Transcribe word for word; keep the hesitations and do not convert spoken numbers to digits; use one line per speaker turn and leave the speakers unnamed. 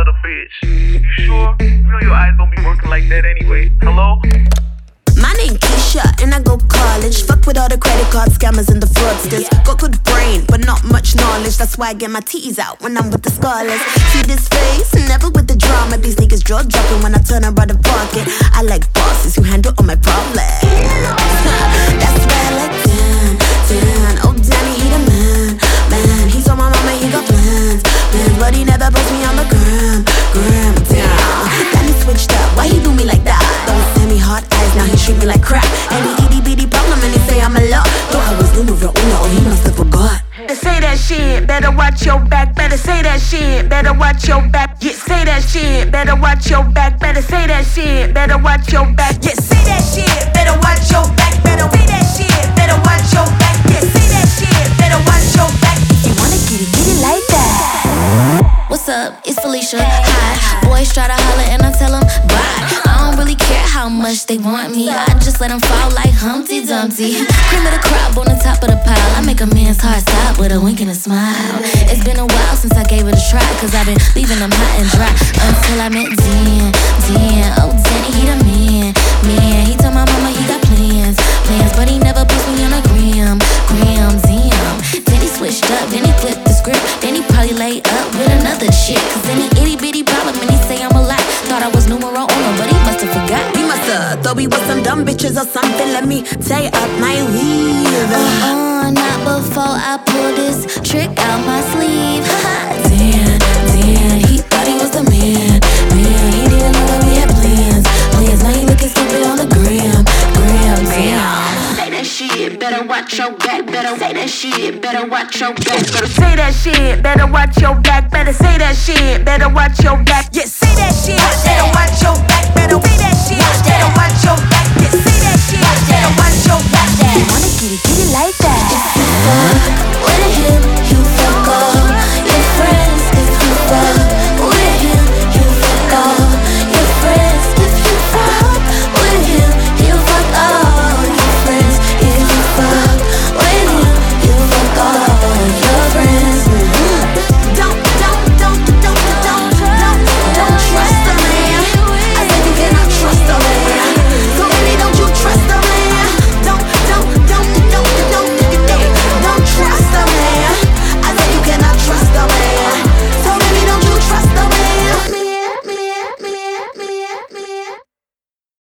another bitch. You sure? You know your eyes don't be working like that anyway. Hello?
My name Keisha, and I go college. Fuck with all the credit card scammers and the fraudsters. Got good brain, but not much knowledge. That's why I get my titties out when I'm with the scholars. See this face? Never with the drama. These niggas jaw dropping when I turn around the pocket. I like bosses who handle all my problems. That's why I like Dan, Dan. Oh, Danny, he the man, man. He told my mama he got plans, plans, but he never puts me on the gram, gram. Damn, Danny switched up. Why he do me like that? Don't send me hard eyes, now he treat me like crap. Any itty bitty problem and he say I'm a lot. Thought I was numero uno, he must have forgot.
Better say that shit, better watch your back. Better say that shit, better watch your back. Yeah, say that shit, better watch your back. Better say that shit, better watch your back. Yeah, say that shit, better watch your back. Better say that shit, better watch your back. Yeah, say that shit, better watch your back.
You wanna get it, get it like that.
What's up? It's Felicia. Hi. Boys try to holler and I tell them bye. I don't really care how much they want me. I just let them fall like Humpty Dumpty. Cream of the crop on the top of the pile. I make a man's heart stop with a wink and a smile. It's been a while since I gave it a try, cause I've been leaving them hot and dry. Until I met Dan, Dan. Oh, Danny, he the man, man. He told my mama he got plans, plans, but he never puts me on a gram, gram, damn. Then he switched up, then he flipped the script. Then he probably laid up with another shit. Cause any itty bitty problem and he say I'm a lot. Thought I was numero uno, but he must have forgot.
He must have thought we was some dumb bitches or something. Let me tie up my weave.
Uh-uh, not before I pull this trick out my sleeve. Dan, Dan, he thought he was the man, man. He didn't know that we had plans, plans. Now he looking stupid on the gram, gram, damn.
Say that shit, better watch your back. Better say that shit, better watch your back. Better say that shit, better watch your back. Better say that shit, better watch your back. Yeah, say that shit, better watch your back. Better say that shit, better watch your back.